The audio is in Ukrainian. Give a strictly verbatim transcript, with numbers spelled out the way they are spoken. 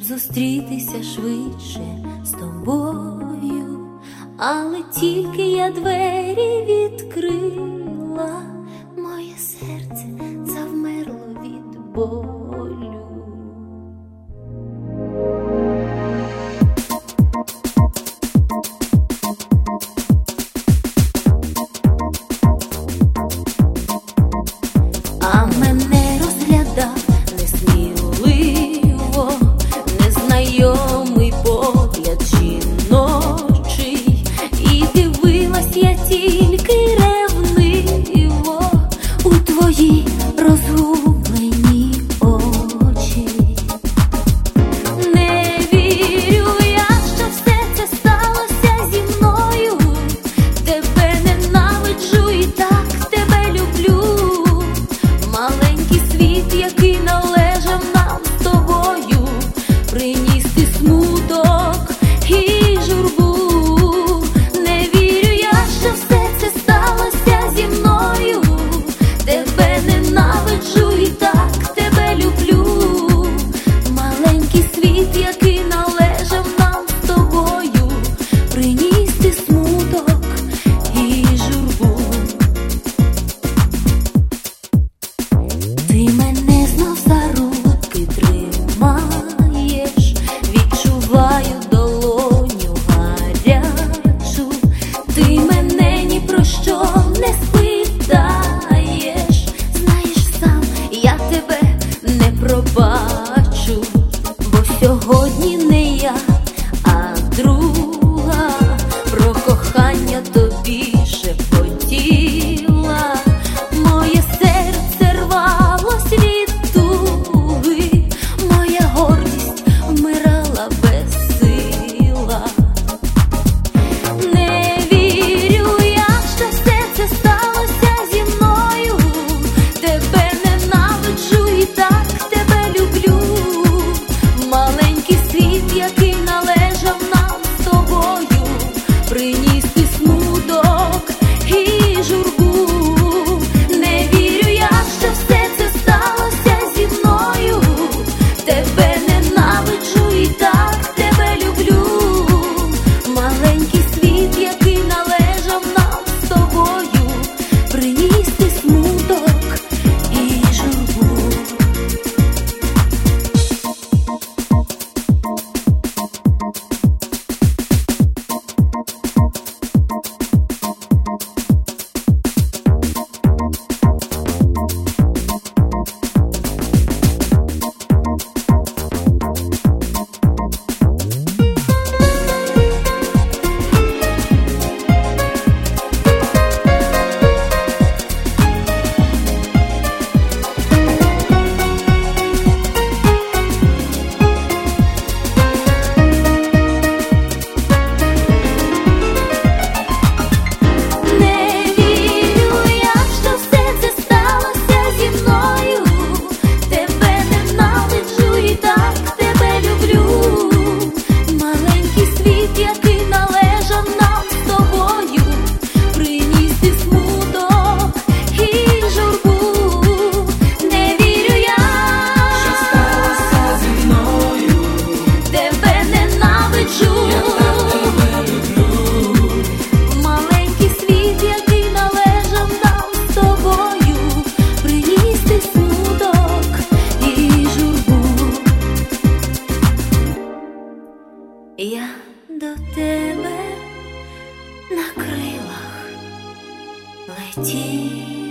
зустрітися швидше з тобою, але тільки я двері відкрила, моє серце завмерло від болю. А мене розглядав несміливо незнайомий погляд жіночий, і дивилась я тільки ревниво у твої розгублені очі. Не вірю я, що все це сталося зі мною, тебе ненавиджу і так тебе люблю. Маленький світ, який належав нам з тобою, приніс ти смуток і журбу. Не вірю я, що все це сталося зі мною, тебе ненавиджу і так тебе люблю. Маленький світ, який належав нам з тобою, приніс ти смуток і журбу. Ти мене знов за руки тримаєш, відчуваю долоню гарячу. Ти мене ні про що не спитаєш, знаєш сам, я тебе не пробачу, бо сьогодні не я, а друга про кохання тобі шепотіла. Моє серце рвалось від туги, моя гордість вмирала безсила. Не вірю я, що все це сталося зі мною, тебе ненавиджу і так тебе люблю. Маленький світ, який належав нам з тобою, приніс ти смуток і журбу. Не вірю я, що все це сталося зі мною, тебе ненавиджу і так тебе люблю. Маленький світ, який належав нам з тобою, приніс ти смуток і журбу. Не вірю я, що все це сталося зі мною, тебе ненавиджу і так тебе люблю. Маленький світ, який належав нам з тобою, приніс ти смуток і журбу. Не вірю я, Що сталося зі мною, тебе ненавиджу. я так тебе люблю. Маленький світ, який належав нам з тобою, приніс ти смуток і журбу. Я до тебе на крилах летів.